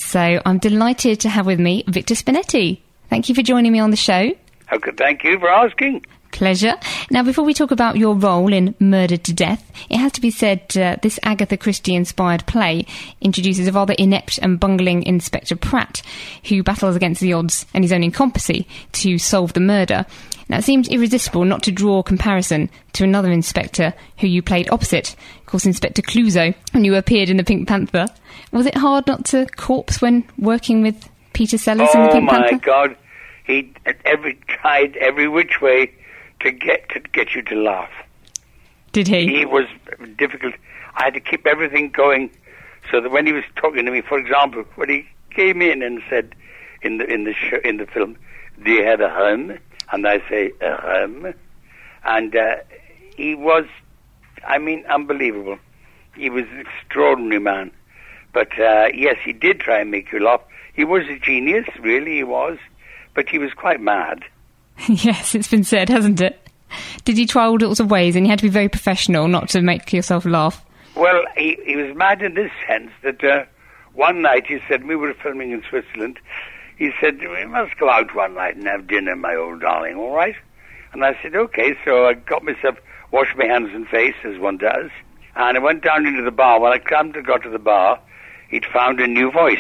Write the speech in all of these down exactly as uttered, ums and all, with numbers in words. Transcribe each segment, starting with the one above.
So I'm delighted to have with me Victor Spinetti. Thank you for joining me on the show. Okay, thank you for asking. Pleasure. Now, before we talk about your role in Murdered to Death, it has to be said uh, this Agatha Christie-inspired play introduces a rather inept and bungling Inspector Pratt, who battles against the odds and his own incompetency to solve the murder. Now, it seemed irresistible not to draw a comparison to another inspector who you played opposite, of course, Inspector Clouseau, when you appeared in The Pink Panther. Was it hard not to corpse when working with Peter Sellers oh in The Pink Panther? Oh, my God. He every tried every which way to get to get you to laugh. Did he? He was difficult. I had to keep everything going so that when he was talking to me, for example, when he came in and said in the in the show, in the film, "Do you have a home?" and I say, "A home," and uh, he was, I mean, unbelievable. He was an extraordinary man. But uh, yes, he did try and make you laugh. He was a genius, really, he was. But he was quite mad. Yes, it's been said, hasn't it? Did he try all sorts of ways, and you had to be very professional not to make yourself laugh? Well, he, he was mad in this sense that uh, one night he said, we were filming in Switzerland, he said, we must go out one night and have dinner, my old darling, all right? And I said, okay, so I got myself, washed my hands and face, as one does, and I went down into the bar. When I come to got to the bar, he'd found a new voice,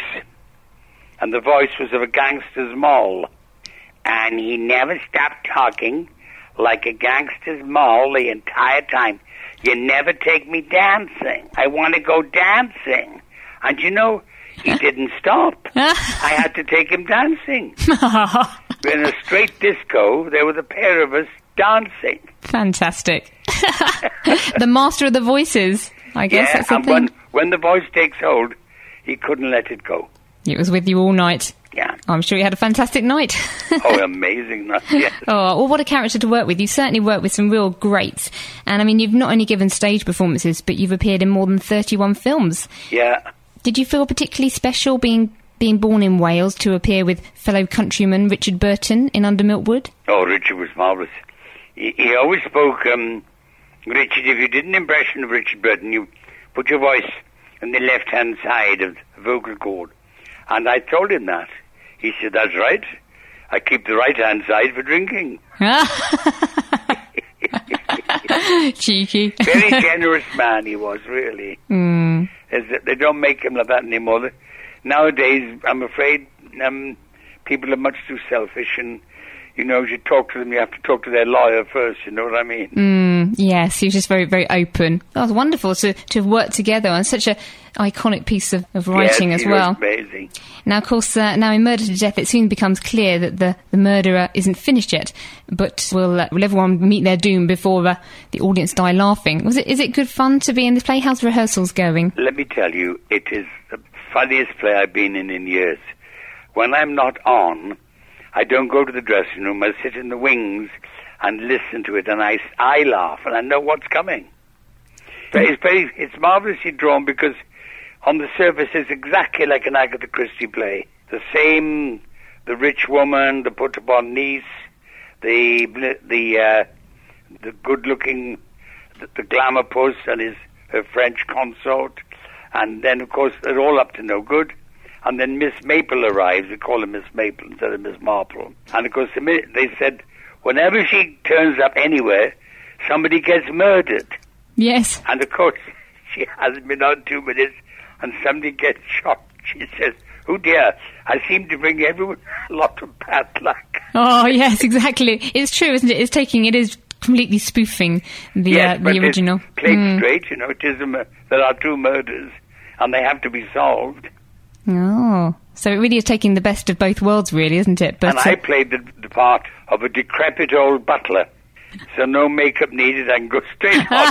and the voice was of a gangster's moll. And he never stopped talking like a gangster's moll the entire time. You never take me dancing. I want to go dancing. And you know, he didn't stop. I had to take him dancing. In a straight disco, there was a pair of us dancing. Fantastic. The master of the voices, I guess. Yeah, that's the and thing. when, when the voice takes hold, he couldn't let it go. It was with you all night. Yeah. I'm sure you had a fantastic night. Oh, amazing night, yes. Oh, well, what a character to work with. You've certainly worked with some real greats. And, I mean, you've not only given stage performances, but you've appeared in more than thirty-one films. Yeah. Did you feel particularly special being being born in Wales to appear with fellow countryman Richard Burton in Under Milkwood? Oh, Richard was marvellous. He, he always spoke, um, Richard, if you did an impression of Richard Burton, you put your voice on the left-hand side of the vocal cord. And I told him that. He said, that's right. I keep the right-hand side for drinking. Cheeky. Very generous man he was, really. Mm. They don't make him like that anymore. Nowadays, I'm afraid, um, people are much too selfish, and, you know, as you talk to them, you have to talk to their lawyer first, you know what I mean? Mm, yes, he was just very, very open. That was wonderful to, to have worked together on such a iconic piece of, of writing yes, as well. Was amazing. Now, of course, uh, now in Murder to Death, it soon becomes clear that the, the murderer isn't finished yet, but will, uh, will everyone meet their doom before uh, the audience die laughing? Was it? Is it good fun to be in this play? How's the rehearsals going? Let me tell you, it is the funniest play I've been in in years. When I'm not on, I don't go to the dressing room. I sit in the wings and listen to it, and I, I laugh, and I know what's coming. But it's very, it's marvellously drawn because on the surface it's exactly like an Agatha Christie play. The same, the rich woman, the put-upon niece, the the uh, the good-looking, the, the glamour puss and his her French consort, and then of course they're all up to no good. And then Miss Maple arrives. We call her Miss Maple instead of Miss Marple. And of course they said whenever she turns up anywhere, somebody gets murdered. Yes. And of course she hasn't been on two minutes and somebody gets shot. She says, oh dear, I seem to bring everyone a lot of bad luck. Oh yes, exactly. It's true, isn't it? It's taking, it is completely spoofing the, yes, uh, the original. It's played mm. straight, you know. It is a, there are two murders and they have to be solved. Oh, so it really is taking the best of both worlds, really, isn't it? But and I played the, the part of a decrepit old butler, so no makeup needed. I can go straight on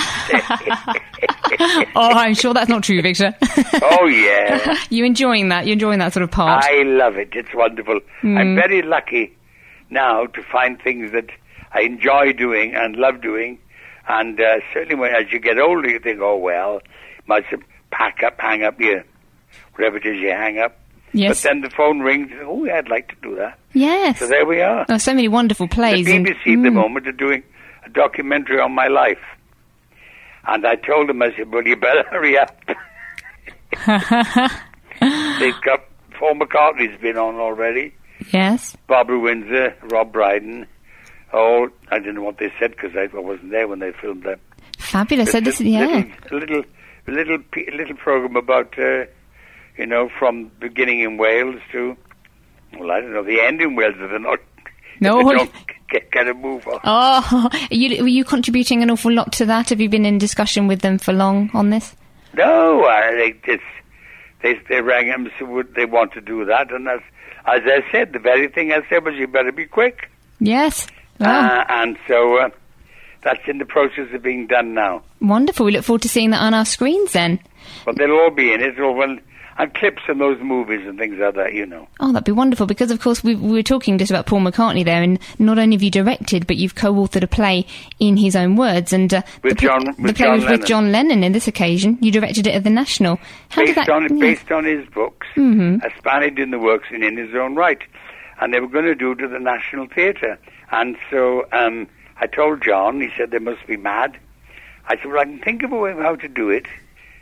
stage. Oh, I'm sure that's not true, Victor. Oh, yeah. You enjoying that? You're enjoying that sort of part? I love it. It's wonderful. Mm. I'm very lucky now to find things that I enjoy doing and love doing. And uh, certainly when as you get older, you think, oh, well, must pack up, hang up your... whatever it is you hang up. Yes. But then the phone rings. Oh, yeah, I'd like to do that. Yes. So there we are. Oh, so many wonderful plays. The B B C and, at the mm. moment are doing a documentary on my life. And I told them, I said, well, you better hurry up. They've got Paul McCartney's been on already. Yes. Barbara Windsor, Rob Brydon. Oh, I didn't know what they said because I wasn't there when they filmed that. Fabulous. So this, yeah. Little, a little, a little, a little program about, uh, you know, from beginning in Wales to, well, I don't know, the end in Wales if they're not. No. If they don't get, get a move on. Oh, are you, were you contributing an awful lot to that? Have you been in discussion with them for long on this? No, I think it's, they they rang him, so they want to do that, and that's, as I said, the very thing I said was you better be quick. Yes. Wow. Uh, and so uh, that's in the process of being done now. Wonderful. We look forward to seeing that on our screens then. Well, they'll all be in it, or well, and clips of those movies and things like that, you know. Oh, that'd be wonderful, because of course we, we were talking just about Paul McCartney there, and not only have you directed, but you've co-authored a play in his own words, and uh, with the, John, the with play John was Lennon. with John Lennon in this occasion. You directed it at the National. How based did that, on yeah. based on his books, mm-hmm. a Spaniard in the works and in his own right, and they were going to do it at the National Theatre, and so um, I told John. He said they must be mad. I said, well, I can think of a way of how to do it.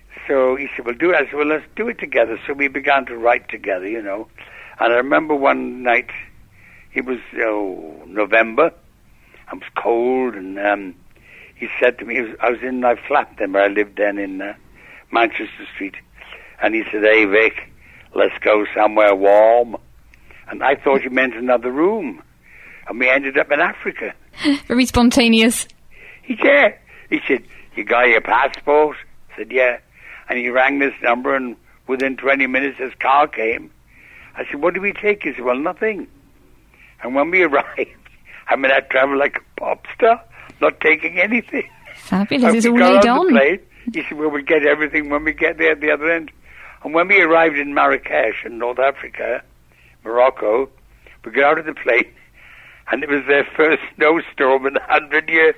So he said, well, do it. I said, well, let's do it together. So we began to write together, you know. And I remember one night, it was oh, November, it was cold, and um, he said to me, was, I was in my flat then, where I lived then in uh, Manchester Street, and he said, hey, Vic, let's go somewhere warm. And I thought he meant another room. And we ended up in Africa. Very spontaneous. He said, he said, you got your passport? I said, yeah. And he rang this number, and within twenty minutes his car came. I said, what did we take? He said, well, nothing. And when we arrived, I mean, I traveled like a pop star, not taking anything. Fabulous. It's all got laid on. on. The plane, he said, well, we'll get everything when we get there at the other end. And when we arrived in Marrakesh in North Africa, Morocco, we got out of the plane, and it was their first snowstorm in a hundred years.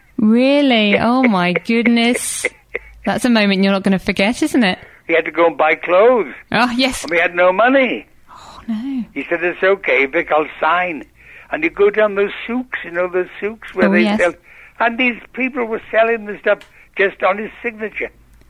Really? Oh, my goodness. That's a moment you're not going to forget, isn't it? We had to go and buy clothes. Oh, yes. And we had no money. Oh, no. He said, it's okay, Vic, I'll sign. And you go down those souks, you know, those souks where oh, they yes. sell. And these people were selling the stuff just on his signature.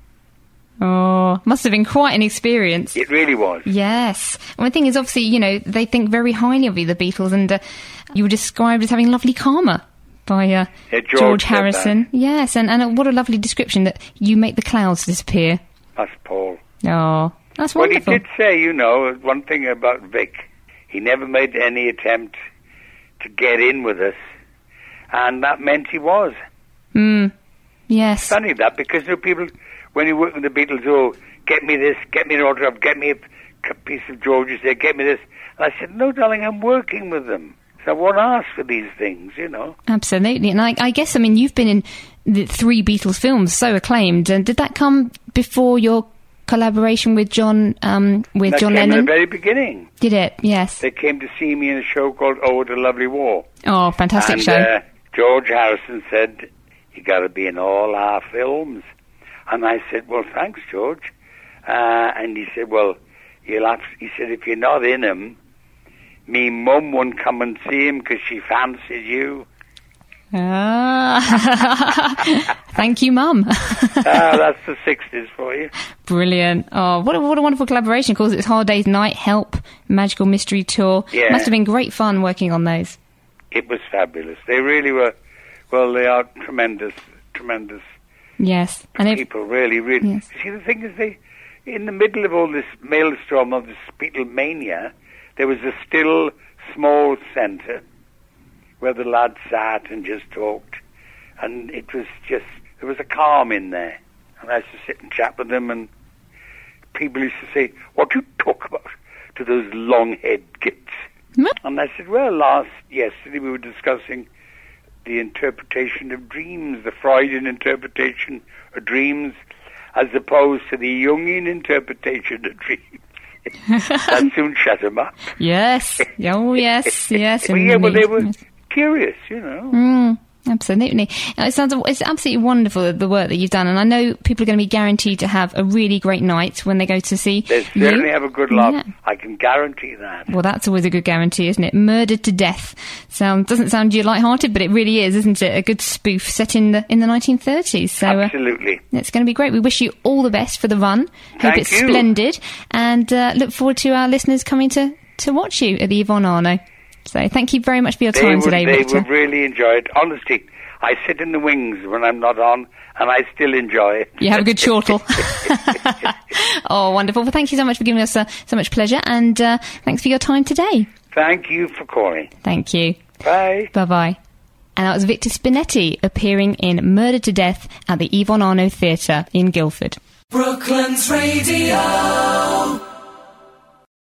Oh, must have been quite an experience. It really was. Yes. And the thing is, obviously, you know, they think very highly of you, the Beatles, and uh, you were described as having lovely karma by uh, yeah, George, George Harrison. That. Yes, and, and uh, what a lovely description that you make the clouds disappear. That's Paul. Oh, that's well, wonderful. Well, he did say, you know, one thing about Vic, he never made any attempt to get in with us, and that meant he was. Mm. Yes. Funny that, because you know, people, when you work with the Beatles, oh, get me this, get me an autograph, get me a piece of George's there, get me this. And I said, no, darling, I'm working with them. So I won't ask for these things, you know. Absolutely. And I, I guess, I mean, you've been in the three Beatles films, so acclaimed. And did that come before your collaboration with John um, with that John came Lennon? At the very beginning. Did it? Yes. They came to see me in a show called Oh, What a Lovely War. Oh, fantastic and, show. Uh, George Harrison said, you got to be in all our films. And I said, well, thanks, George. Uh, and he said, well, you'll have to, he said, if you're not in them, me mum won't come and see him because she fancies you. Ah. Thank you, Mum. Ah, that's the sixties for you. Brilliant. Oh, what a, what a wonderful collaboration. Of course, it's Hard Day's Night, Help, Magical Mystery Tour. Yeah. Must have been great fun working on those. It was fabulous. They really were, well, they are tremendous, tremendous yes. And people, if, really, really. Yes. See, the thing is, they, in the middle of all this maelstrom of this Beatlemania, there was a still, small centre where the lads sat and just talked. And it was just, there was a calm in there. And I used to sit and chat with them, and people used to say, what do you talk about to those long-haired kids? Mm. And I said, well, last, yesterday we were discussing the interpretation of dreams, the Freudian interpretation of dreams, as opposed to the Jungian interpretation of dreams. That soon shut them up. Yes. Oh, yes, yes. Well, yeah, well, they were curious, you know. Mm, Absolutely. Now, it sounds it's absolutely wonderful, the work that you've done, and I know people are going to be guaranteed to have a really great night when they go to see They certainly you. have a good laugh. Yeah. I can guarantee that. Well, that's always a good guarantee, isn't it? Murdered to Death. Sound doesn't sound you light-hearted, but it really is, isn't it? A good spoof set in the in the nineteen thirties. So uh, Absolutely. it's going to be great. We wish you all the best for the run. Hope Thank it's you. splendid, and uh, look forward to our listeners coming to to watch you at the Yvonne Arnaud. So thank you very much for your They time would, today, they Victor. would really enjoy it. Honestly, I sit in the wings when I'm not on, and I still enjoy it. You have a good chortle. Oh, wonderful. Well, thank you so much for giving us uh, so much pleasure, and uh, thanks for your time today. Thank you for calling. Thank you. Bye. Bye-bye. And that was Victor Spinetti appearing in Murdered to Death at the Yvonne Arnaud Theatre in Guildford. Brooklands Radio.